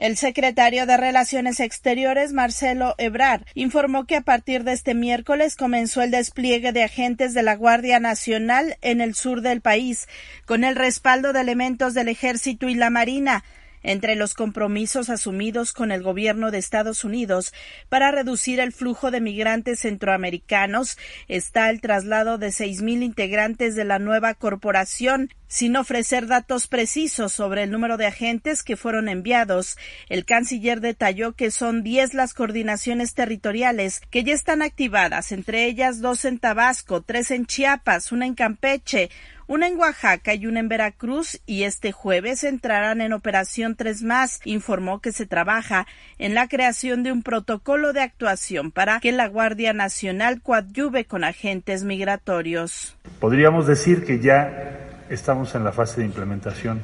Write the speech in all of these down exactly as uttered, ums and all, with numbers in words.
El secretario de Relaciones Exteriores, Marcelo Ebrard, informó que a partir de este miércoles comenzó el despliegue de agentes de la Guardia Nacional en el sur del país, con el respaldo de elementos del Ejército y la Marina. Entre los compromisos asumidos con el gobierno de Estados Unidos para reducir el flujo de migrantes centroamericanos está el traslado de seis mil integrantes de la nueva corporación. Sin ofrecer datos precisos sobre el número de agentes que fueron enviados, el canciller detalló que son diez las coordinaciones territoriales que ya están activadas, entre ellas dos en Tabasco, tres en Chiapas, una en Campeche, una en Oaxaca y una en Veracruz, y este jueves entrarán en operación tres más. Informó que se trabaja en la creación de un protocolo de actuación para que la Guardia Nacional coadyuve con agentes migratorios. Podríamos decir que ya estamos en la fase de implementación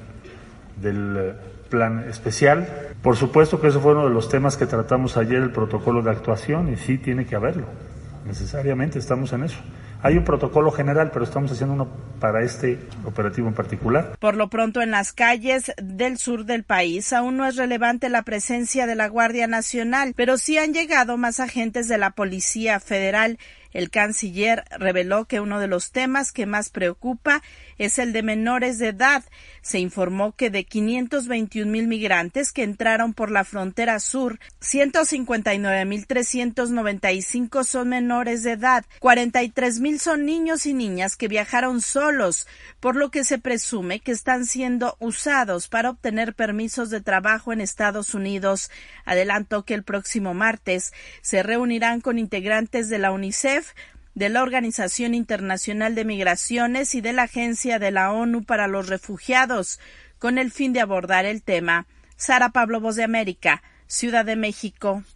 del plan especial. Por supuesto que eso fue uno de los temas que tratamos ayer, el protocolo de actuación, y sí tiene que haberlo. Necesariamente estamos en eso. Hay un protocolo general, pero estamos haciendo uno para este operativo en particular. Por lo pronto, en las calles del sur del país aún no es relevante la presencia de la Guardia Nacional, pero sí han llegado más agentes de la Policía Federal. El canciller reveló que uno de los temas que más preocupa es el de menores de edad. Se informó que de quinientos veintiún mil migrantes que entraron por la frontera sur, ciento cincuenta y nueve mil trescientos noventa y cinco son menores de edad, cuarenta y tres mil son niños y niñas que viajaron solos, por lo que se presume que están siendo usados para obtener permisos de trabajo en Estados Unidos. Adelantó que el próximo martes se reunirán con integrantes de la UNICEF, de la Organización Internacional de Migraciones y de la Agencia de la ONU para los Refugiados, con el fin de abordar el tema. Sara Pablo, Voz de América, Ciudad de México.